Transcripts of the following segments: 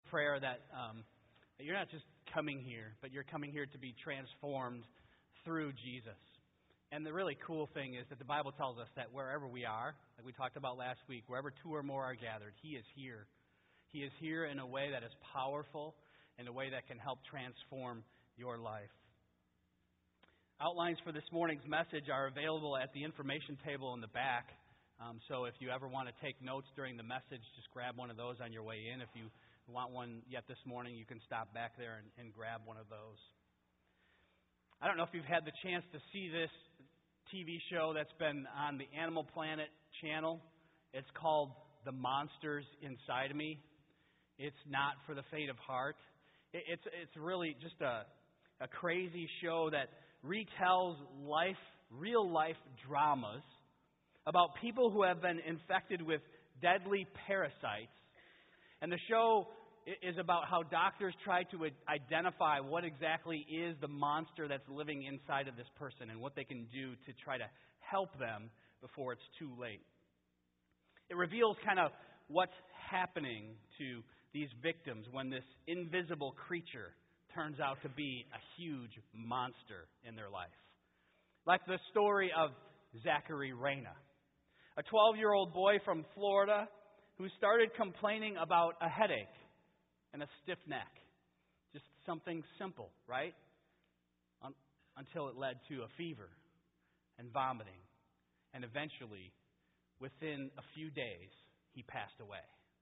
prayer that you're not just coming here, but you're coming here to be transformed through Jesus. And the really cool thing is that the Bible tells us that wherever we are, like we talked about last week, wherever two or more are gathered, He is here. He is here in a way that is powerful, in a way that can help transform your life. Outlines for this morning's message are available at the information table in the back. So if you ever want to take notes during the message, just grab one of those on your way in. If you want one yet this morning, you can stop back there and grab one of those. I don't know if you've had the chance to see this TV show that's been on the Animal Planet channel. It's called The Monsters Inside of Me. It's not for the faint of heart. It's really just a crazy show that retells real life dramas about people who have been infected with deadly parasites. And the show is about how doctors try to identify what exactly is the monster that's living inside of this person and what they can do to try to help them before it's too late. It reveals kind of what's happening to these victims when this invisible creature turns out to be a huge monster in their life. Like the story of Zachary Reyna, a 12-year-old boy from Florida who started complaining about a headache and a stiff neck. Just something simple, right? Until it led to a fever and vomiting. And eventually, within a few days, he passed away.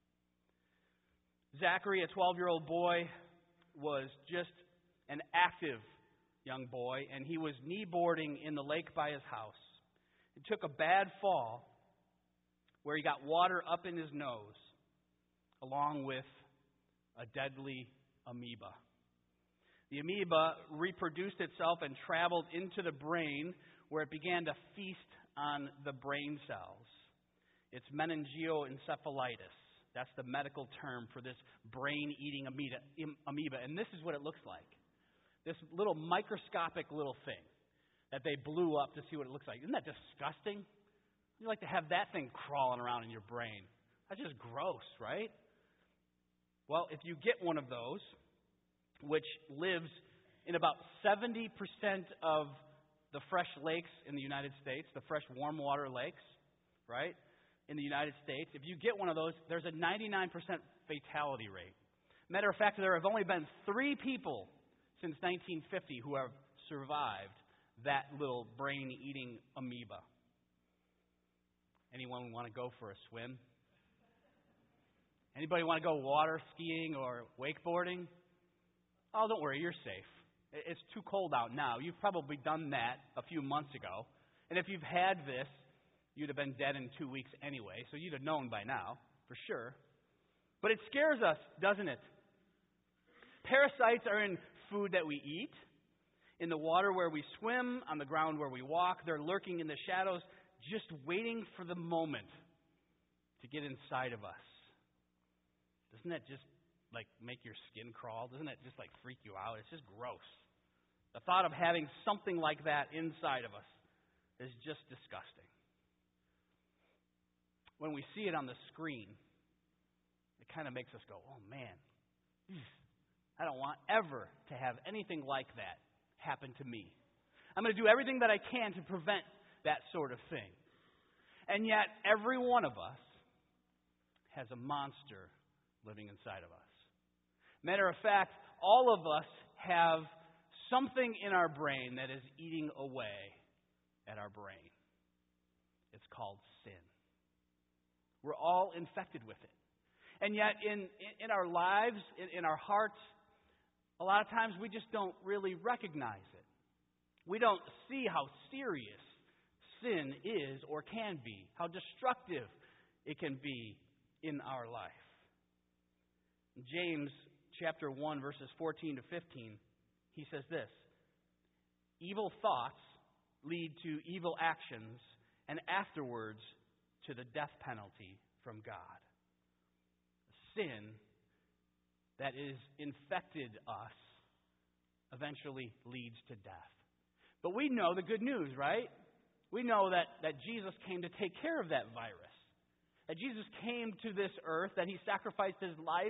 Zachary, a 12-year-old boy, was just an active young boy, and he was kneeboarding in the lake by his house. He took a bad fall where he got water up in his nose, along with a deadly amoeba. The amoeba reproduced itself and traveled into the brain, where it began to feast on the brain cells. It's meningoencephalitis. That's the medical term for this brain-eating amoeba. And this is what it looks like. This little microscopic little thing that they blew up to see what it looks like. Isn't that disgusting? You like to have that thing crawling around in your brain. That's just gross, right? Well, if you get one of those, which lives in about 70% of the fresh lakes in the United States, the fresh warm water lakes, right, in the United States, if you get one of those, there's a 99% fatality rate. Matter of fact, there have only been 3 people since 1950 who have survived that little brain-eating amoeba. Anyone want to go for a swim? Anybody want to go water skiing or wakeboarding? Oh, don't worry, you're safe. It's too cold out now. You've probably done that a few months ago. And if you've had this, you'd have been dead in 2 weeks anyway, so you'd have known by now, for sure. But it scares us, doesn't it? Parasites are in food that we eat, in the water where we swim, on the ground where we walk. They're lurking in the shadows, just waiting for the moment to get inside of us. Doesn't that just make your skin crawl? Doesn't that just freak you out? It's just gross. The thought of having something like that inside of us is just disgusting. When we see it on the screen, it kind of makes us go, oh man, I don't want ever to have anything like that happen to me. I'm going to do everything that I can to prevent that sort of thing. And yet, every one of us has a monster living inside of us. Matter of fact, all of us have something in our brain that is eating away at our brain. It's called sin. We're all infected with it. And yet, in our lives, in our hearts, a lot of times we just don't really recognize it. We don't see how serious sin is or can be, how destructive it can be in our life. James chapter 1, verses 14 to 15, he says this: evil thoughts lead to evil actions, and afterwards to the death penalty from God. Sin that is infected us eventually leads to death. But we know the good news, right? We know that Jesus came to take care of that virus. That Jesus came to this earth, that He sacrificed His life,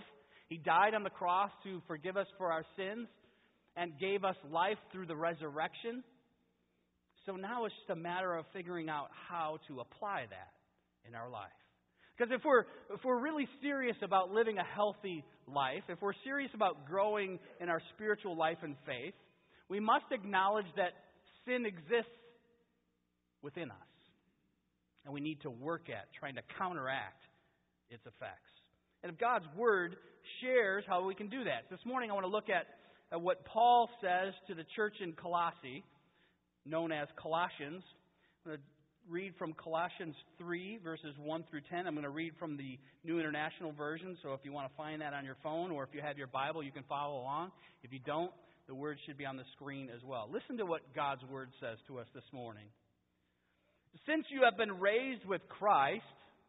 He died on the cross to forgive us for our sins and gave us life through the resurrection. So now it's just a matter of figuring out how to apply that in our life. Because if we're really serious about living a healthy life, if we're serious about growing in our spiritual life and faith, we must acknowledge that sin exists within us. And we need to work at trying to counteract its effects. And if God's Word shares how we can do that. This morning I want to look at what Paul says to the church in Colossae, known as Colossians. I'm going to read from Colossians 3, verses 1 through 10. I'm going to read from the New International Version, so if you want to find that on your phone, or if you have your Bible, you can follow along. If you don't, the Word should be on the screen as well. Listen to what God's Word says to us this morning. Since you have been raised with Christ,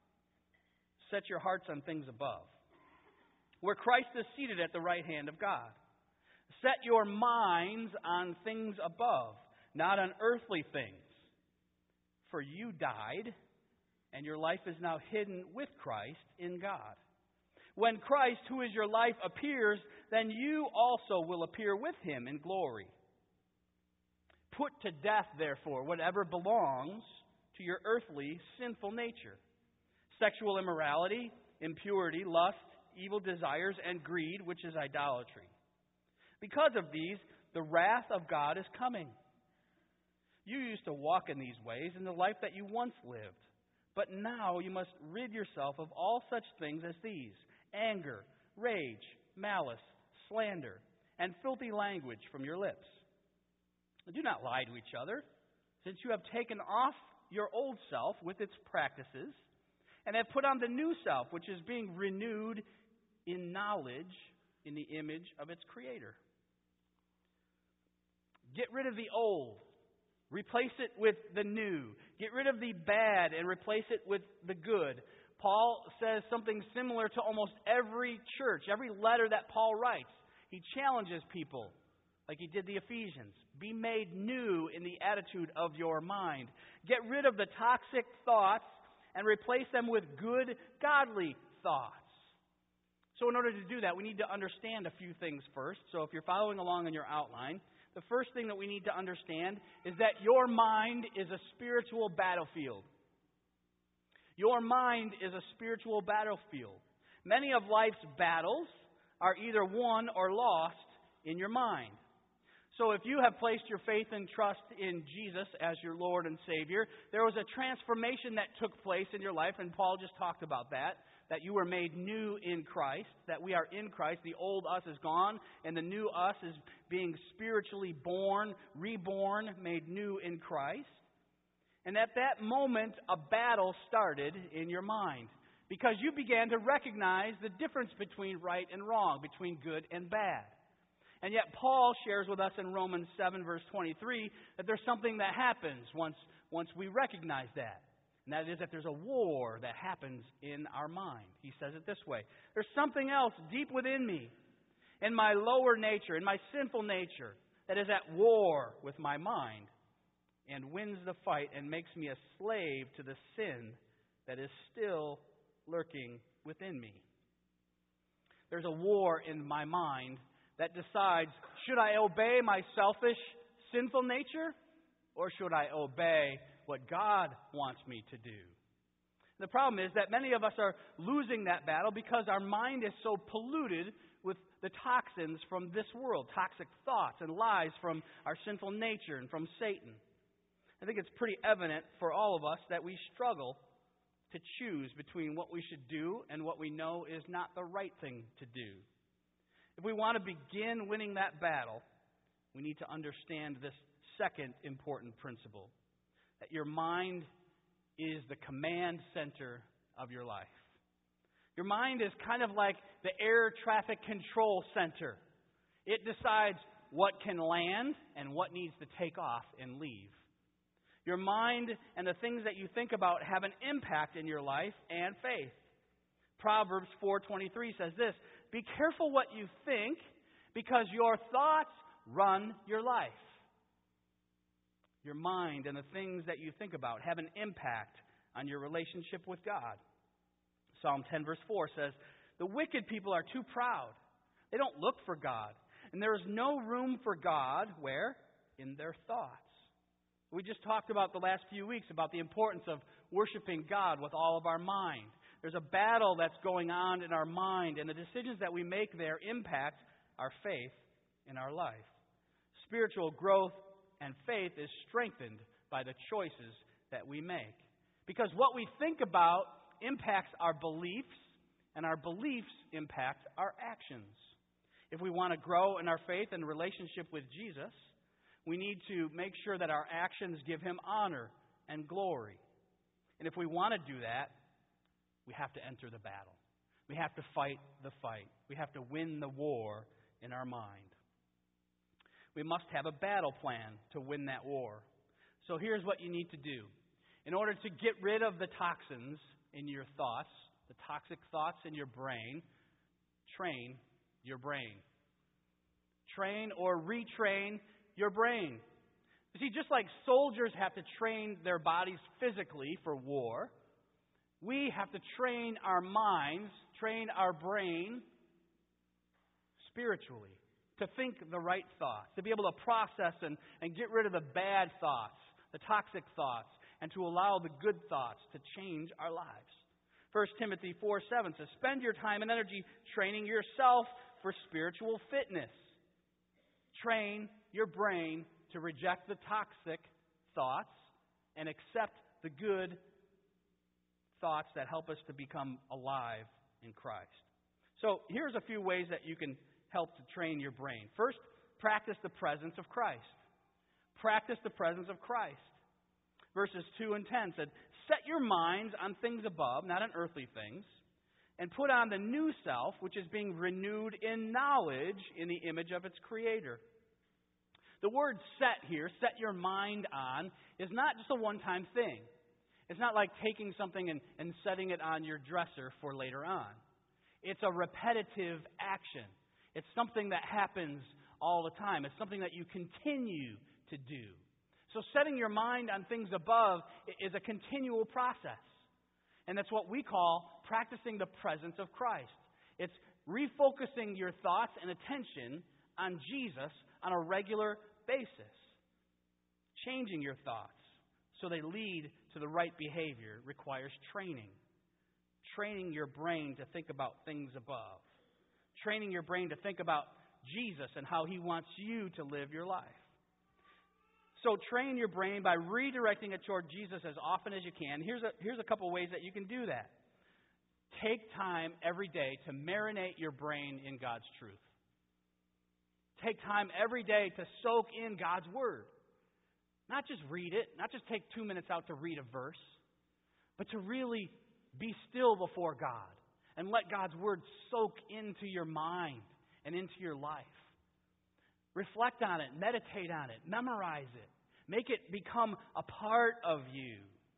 set your hearts on things above, where Christ is seated at the right hand of God. Set your minds on things above, not on earthly things. For you died, and your life is now hidden with Christ in God. When Christ, who is your life, appears, then you also will appear with Him in glory. Put to death, therefore, whatever belongs to your earthly sinful nature: sexual immorality, impurity, lust, evil desires, and greed, which is idolatry. Because of these, the wrath of God is coming. You used to walk in these ways in the life that you once lived. But now you must rid yourself of all such things as these: anger, rage, malice, slander, and filthy language from your lips. Do not lie to each other, since you have taken off your old self with its practices, and have put on the new self, which is being renewed in knowledge in the image of its Creator. Get rid of the old. Replace it with the new. Get rid of the bad and replace it with the good. Paul says something similar to almost every church, every letter that Paul writes. He challenges people, like he did the Ephesians. Be made new in the attitude of your mind. Get rid of the toxic thoughts and replace them with good, godly thoughts. So in order to do that, we need to understand a few things first. So if you're following along in your outline, the first thing that we need to understand is that your mind is a spiritual battlefield. Your mind is a spiritual battlefield. Many of life's battles are either won or lost in your mind. So if you have placed your faith and trust in Jesus as your Lord and Savior, there was a transformation that took place in your life, and Paul just talked about that you were made new in Christ, that we are in Christ. The old us is gone, and the new us is being spiritually born, reborn, made new in Christ. And at that moment, a battle started in your mind, because you began to recognize the difference between right and wrong, between good and bad. And yet Paul shares with us in Romans 7, verse 23, that there's something that happens once we recognize that. And that is that there's a war that happens in our mind. He says it this way: there's something else deep within me, in my lower nature, in my sinful nature, that is at war with my mind and wins the fight and makes me a slave to the sin that is still lurking within me. There's a war in my mind that decides, should I obey my selfish, sinful nature, or should I obey what God wants me to do? The problem is that many of us are losing that battle because our mind is so polluted with the toxins from this world, toxic thoughts and lies from our sinful nature and from Satan. I think it's pretty evident for all of us that we struggle to choose between what we should do and what we know is not the right thing to do. If we want to begin winning that battle, we need to understand this second important principle: that your mind is the command center of your life. Your mind is kind of like the air traffic control center. It decides what can land and what needs to take off and leave. Your mind and the things that you think about have an impact in your life and faith. Proverbs 4:23 says this: be careful what you think, because your thoughts run your life. Your mind and the things that you think about have an impact on your relationship with God. Psalm 10 verse 4 says, The wicked people are too proud. They don't look for God. And there is no room for God, where? In their thoughts. We just talked about the last few weeks about the importance of worshiping God with all of our mind. There's a battle that's going on in our mind, and the decisions that we make there impact our faith in our life. Spiritual growth and faith is strengthened by the choices that we make. Because what we think about impacts our beliefs, and our beliefs impact our actions. If we want to grow in our faith and relationship with Jesus, we need to make sure that our actions give Him honor and glory. And if we want to do that, we have to enter the battle. We have to fight the fight. We have to win the war in our mind. We must have a battle plan to win that war. So here's what you need to do. In order to get rid of the toxins in your thoughts, the toxic thoughts in your brain, train your brain. Train or retrain your brain. You see, just like soldiers have to train their bodies physically for war, we have to train our minds, train our brain spiritually to think the right thoughts, to be able to process and get rid of the bad thoughts, the toxic thoughts, and to allow the good thoughts to change our lives. 1 Timothy 4:7 says, spend your time and energy training yourself for spiritual fitness. Train your brain to reject the toxic thoughts and accept the good thoughts that help us to become alive in Christ. So here's a few ways that you can help to train your brain. First, practice the presence of Christ. Practice the presence of Christ. Verses 2 and 10 said, set your minds on things above, not on earthly things, and put on the new self, which is being renewed in knowledge in the image of its Creator. The word set here, set your mind on, is not just a one-time thing. It's not like taking something and setting it on your dresser for later on. It's a repetitive action. It's something that happens all the time. It's something that you continue to do. So setting your mind on things above is a continual process. And that's what we call practicing the presence of Christ. It's refocusing your thoughts and attention on Jesus on a regular basis. Changing your thoughts so they lead to the right behavior requires training. Training your brain to think about things above. Training your brain to think about Jesus and how He wants you to live your life. So train your brain by redirecting it toward Jesus as often as you can. Here's a couple ways that you can do that. Take time every day to marinate your brain in God's truth. Take time every day to soak in God's Word. Not just read it, not just take 2 minutes out to read a verse, but to really be still before God and let God's Word soak into your mind and into your life. Reflect on it, meditate on it, memorize it. Make it become a part of you.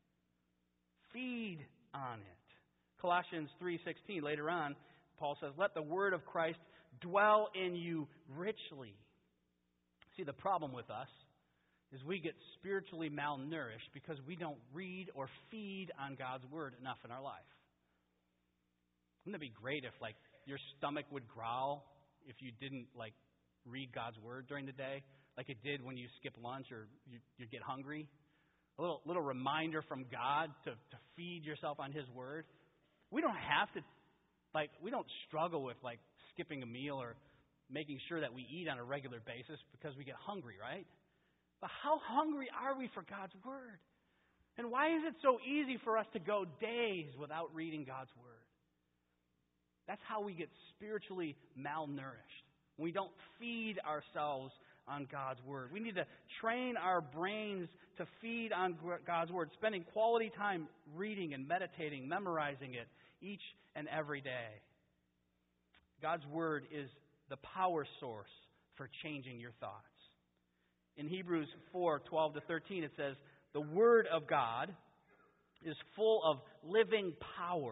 Feed on it. Colossians 3:16, later on, Paul says, let the word of Christ dwell in you richly. See, the problem with us is we get spiritually malnourished because we don't read or feed on God's Word enough in our life. Wouldn't it be great if, your stomach would growl if you didn't, read God's Word during the day, like it did when you skip lunch or you get hungry? A little reminder from God to feed yourself on His Word. We don't have to, we don't struggle with, skipping a meal or making sure that we eat on a regular basis because we get hungry, right? But how hungry are we for God's Word? And why is it so easy for us to go days without reading God's Word? That's how we get spiritually malnourished. We don't feed ourselves on God's Word. We need to train our brains to feed on God's Word, spending quality time reading and meditating, memorizing it each and every day. God's Word is the power source for changing your thoughts. In Hebrews 4:12-13, it says, the Word of God is full of living power.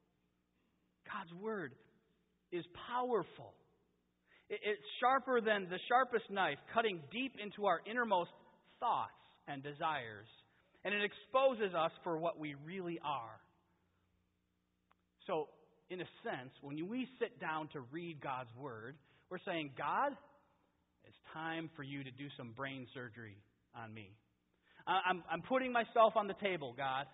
God's Word is powerful. It's sharper than the sharpest knife, cutting deep into our innermost thoughts and desires. And it exposes us for what we really are. So in a sense, when we sit down to read God's Word, we're saying, God, it's time for you to do some brain surgery on me. I'm putting myself on the table, God.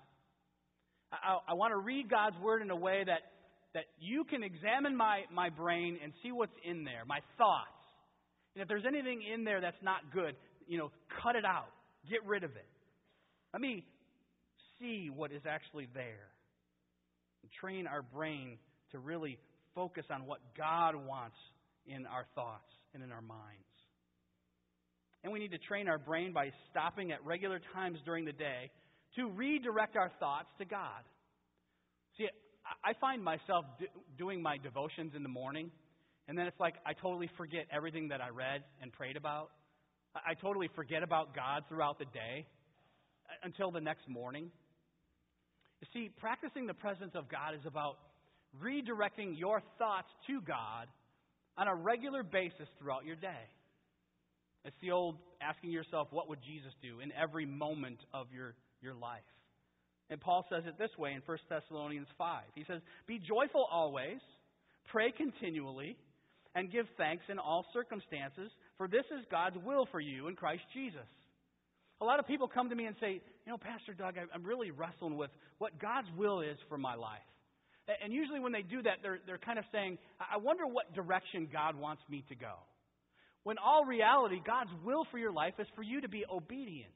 I want to read God's Word in a way that you can examine my brain and see what's in there, my thoughts. And if there's anything in there that's not good, cut it out. Get rid of it. Let me see what is actually there. And train our brain to really focus on what God wants in our thoughts and in our minds. And we need to train our brain by stopping at regular times during the day to redirect our thoughts to God. See, I find myself doing my devotions in the morning, and then it's like I totally forget everything that I read and prayed about. I totally forget about God throughout the day until the next morning. You see, practicing the presence of God is about redirecting your thoughts to God on a regular basis throughout your day. It's the old asking yourself, what would Jesus do in every moment of your life? And Paul says it this way in 1 Thessalonians 5. He says, be joyful always, pray continually, and give thanks in all circumstances, for this is God's will for you in Christ Jesus. A lot of people come to me and say, Pastor Doug, I'm really wrestling with what God's will is for my life. And usually when they do that, they're kind of saying, I wonder what direction God wants me to go. When all reality, God's will for your life is for you to be obedient,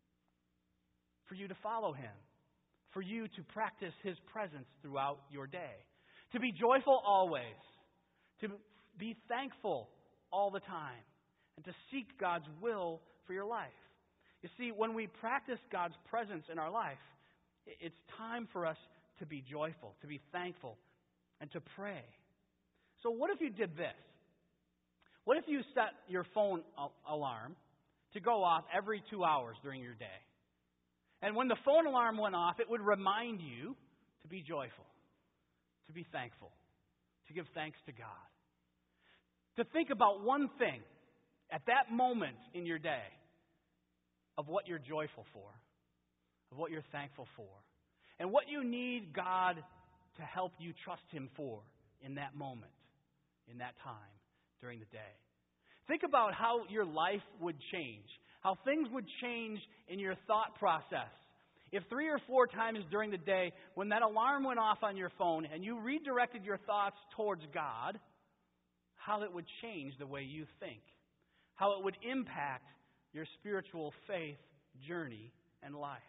for you to follow Him, for you to practice His presence throughout your day, to be joyful always, to be thankful all the time, and to seek God's will for your life. You see, when we practice God's presence in our life, it's time for us to be joyful, to be thankful, and to pray. So what if you did this? What if you set your phone alarm to go off every 2 hours during your day? And when the phone alarm went off, it would remind you to be joyful, to be thankful, to give thanks to God. To think about one thing at that moment in your day of what you're joyful for, of what you're thankful for, and what you need God to help you trust Him for in that moment, in that time, during the day. Think about how your life would change, how things would change in your thought process. If 3 or 4 times during the day, when that alarm went off on your phone and you redirected your thoughts towards God, how it would change the way you think, how it would impact your spiritual faith journey and life.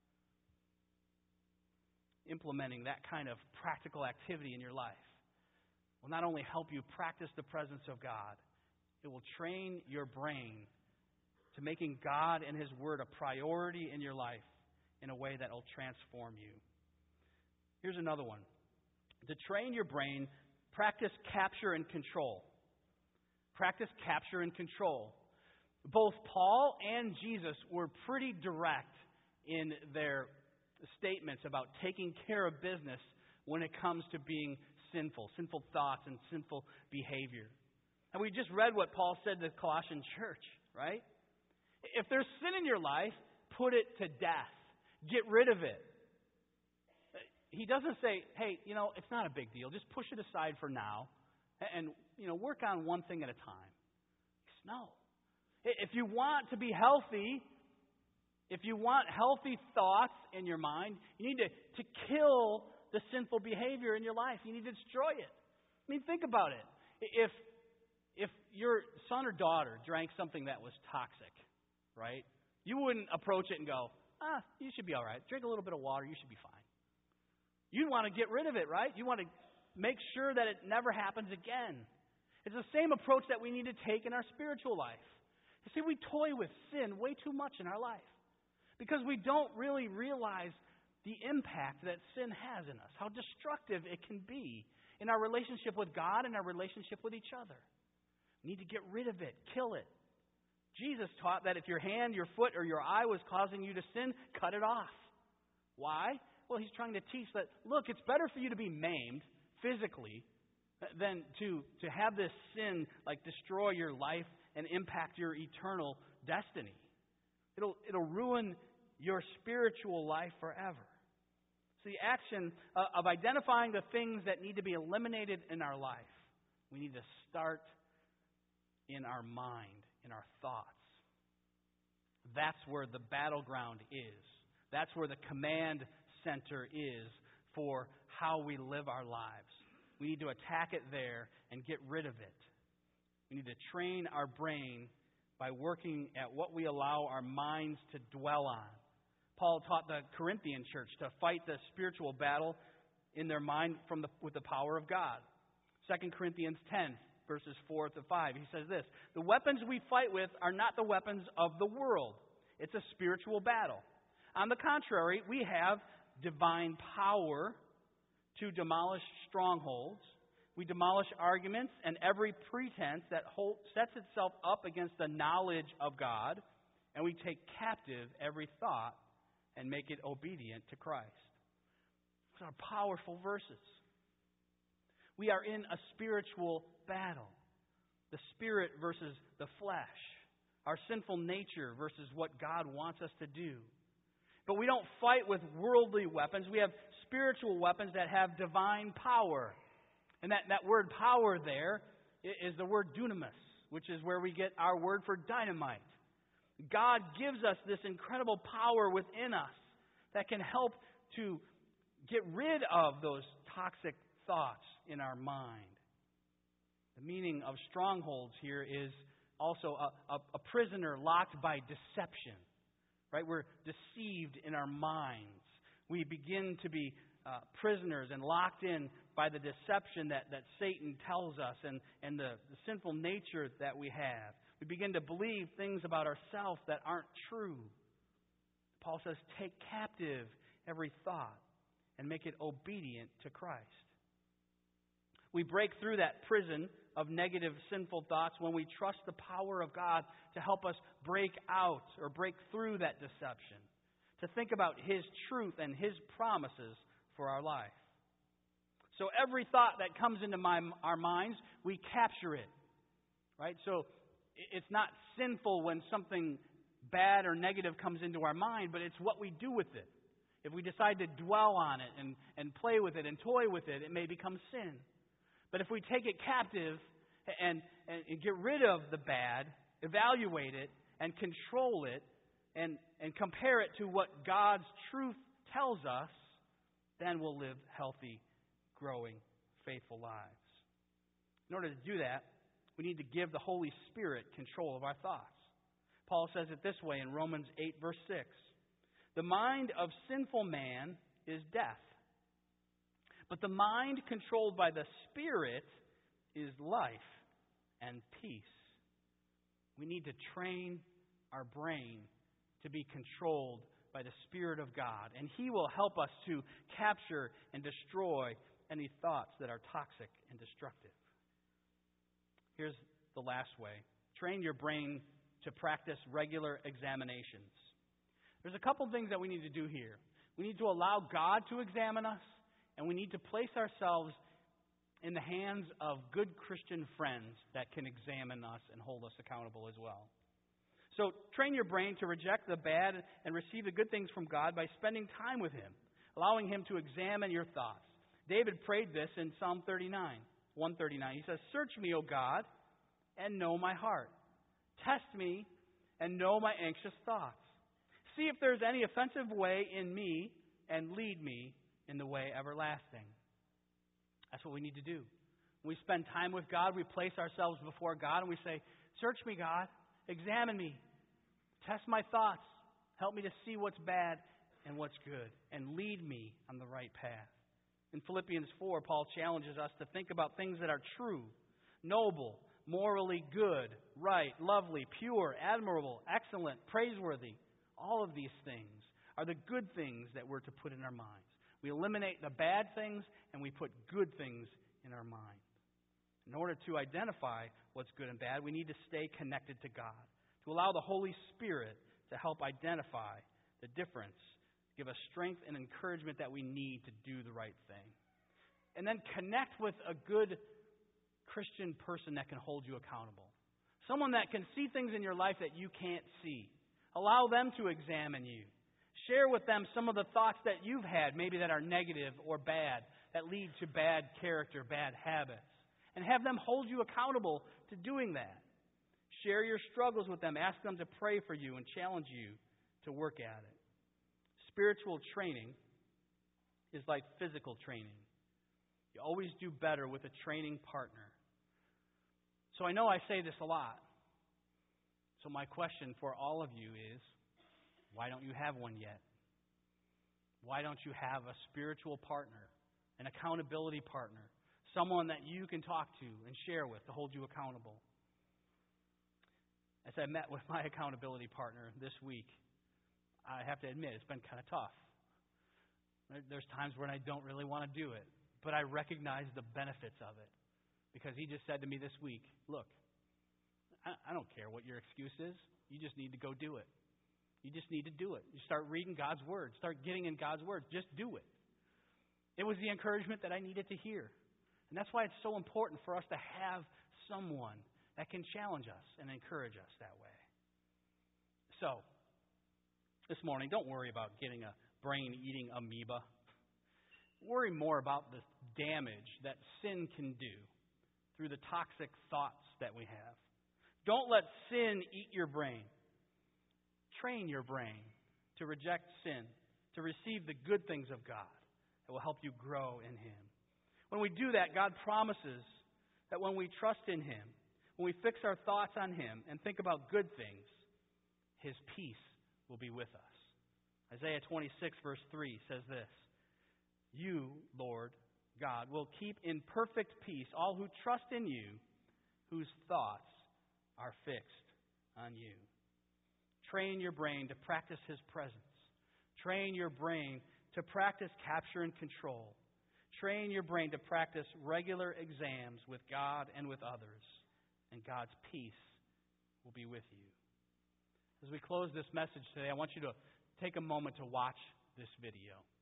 Implementing that kind of practical activity in your life will not only help you practice the presence of God, it will train your brain to making God and His Word a priority in your life in a way that will transform you. Here's another one. To train your brain, practice capture and control. Practice capture and control. Both Paul and Jesus were pretty direct in their statements about taking care of business when it comes to being sinful thoughts and sinful behavior. And we just read what Paul said to the Colossian church, right? If there's sin in your life, put it to death. Get rid of it. He doesn't say, hey, it's not a big deal. Just push it aside for now and, work on one thing at a time. No. If you want to be healthy, if you want healthy thoughts in your mind, you need to kill the sinful behavior in your life. You need to destroy it. I mean, think about it. If your son or daughter drank something that was toxic, right, you wouldn't approach it and go, you should be all right. Drink a little bit of water, you should be fine. You'd want to get rid of it, right? You want to make sure that it never happens again. It's the same approach that we need to take in our spiritual life. You see, we toy with sin way too much in our life because we don't really realize the impact that sin has in us, how destructive it can be in our relationship with God and our relationship with each other. We need to get rid of it, kill it. Jesus taught that if your hand, your foot, or your eye was causing you to sin, cut it off. Why? Well, He's trying to teach that, look, it's better for you to be maimed physically than to have this sin destroy your life and impact your eternal destiny. It'll ruin your spiritual life forever. So the action of identifying the things that need to be eliminated in our life, we need to start in our mind, in our thoughts. That's where the battleground is. That's where the command center is for how we live our lives. We need to attack it there and get rid of it. We need to train our brain by working at what we allow our minds to dwell on. Paul taught the Corinthian church to fight the spiritual battle in their mind with the power of God. 2 Corinthians 10, verses 4 to 5, he says this: "The weapons we fight with are not the weapons of the world. It's a spiritual battle. On the contrary, we have divine power to demolish strongholds. We demolish arguments and every pretense that sets itself up against the knowledge of God, and we take captive every thought and make it obedient to Christ." Those are powerful verses. We are in a spiritual battle. The spirit versus the flesh. Our sinful nature versus what God wants us to do. But we don't fight with worldly weapons. We have spiritual weapons that have divine power. And that word power there is the word dunamis, which is where we get our word for dynamite. God gives us this incredible power within us that can help to get rid of those toxic thoughts in our mind. The meaning of strongholds here is also a prisoner locked by deception. Right? We're deceived in our minds. We begin to be prisoners and locked in by the deception that Satan tells us and the sinful nature that we have. We begin to believe things about ourselves that aren't true. Paul says, take captive every thought and make it obedient to Christ. We break through that prison of negative, sinful thoughts when we trust the power of God to help us break out or break through that deception. To think about His truth and His promises for our life. So every thought that comes into our minds, we capture it. Right? So it's not sinful when something bad or negative comes into our mind, but it's what we do with it. If we decide to dwell on it and play with it and toy with it, it may become sin. But if we take it captive and get rid of the bad, evaluate it and control it and compare it to what God's truth tells us, then we'll live healthy, growing, faithful lives. In order to do that, we need to give the Holy Spirit control of our thoughts. Paul says it this way in Romans 8, verse 6. The mind of sinful man is death, but the mind controlled by the Spirit is life and peace. We need to train our brain to be controlled by the Spirit of God, and He will help us to capture and destroy any thoughts that are toxic and destructive. Here's the last way. Train your brain to practice regular examinations. There's a couple things that we need to do here. We need to allow God to examine us, and we need to place ourselves in the hands of good Christian friends that can examine us and hold us accountable as well. So train your brain to reject the bad and receive the good things from God by spending time with Him, allowing Him to examine your thoughts. David prayed this in Psalm 139. He says, "Search me, O God, and know my heart. Test me and know my anxious thoughts. See if there's any offensive way in me and lead me in the way everlasting." That's what we need to do. When we spend time with God, we place ourselves before God and we say, "Search me, God. Examine me. Test my thoughts. Help me to see what's bad and what's good. And lead me on the right path." In Philippians 4, Paul challenges us to think about things that are true, noble, morally good, right, lovely, pure, admirable, excellent, praiseworthy. All of these things are the good things that we're to put in our minds. We eliminate the bad things and we put good things in our mind. In order to identify what's good and bad, we need to stay connected to God, to allow the Holy Spirit to help identify the difference, give us strength and encouragement that we need to do the right thing. And then connect with a good Christian person that can hold you accountable. Someone that can see things in your life that you can't see. Allow them to examine you. Share with them some of the thoughts that you've had, maybe that are negative or bad, that lead to bad character, bad habits. And have them hold you accountable to doing that. Share your struggles with them. Ask them to pray for you and challenge you to work at it. Spiritual training is like physical training. You always do better with a training partner. So I know I say this a lot. So my question for all of you is, why don't you have one yet? Why don't you have a spiritual partner, an accountability partner, someone that you can talk to and share with to hold you accountable? As I met with my accountability partner this week, I have to admit it's been kind of tough. There's times when I don't really want to do it, but I recognize the benefits of it. Because he just said to me this week, look, I don't care what your excuse is. You just need to go do it. You just need to do it. You start reading God's Word. Start getting in God's Word. Just do it. It was the encouragement that I needed to hear. And that's why it's so important for us to have someone that can challenge us and encourage us that way. So, this morning, don't worry about getting a brain-eating amoeba. Worry more about the damage that sin can do through the toxic thoughts that we have. Don't let sin eat your brain. Train your brain to reject sin, to receive the good things of God that will help you grow in Him. When we do that, God promises that when we trust in Him, when we fix our thoughts on Him and think about good things, His peace will be with us. Isaiah 26, verse 3 says this, You, Lord God, will keep in perfect peace all who trust in you, whose thoughts are fixed on you. Train your brain to practice His presence. Train your brain to practice capture and control. Train your brain to practice regular exams with God and with others. And God's peace will be with you. As we close this message today, I want you to take a moment to watch this video.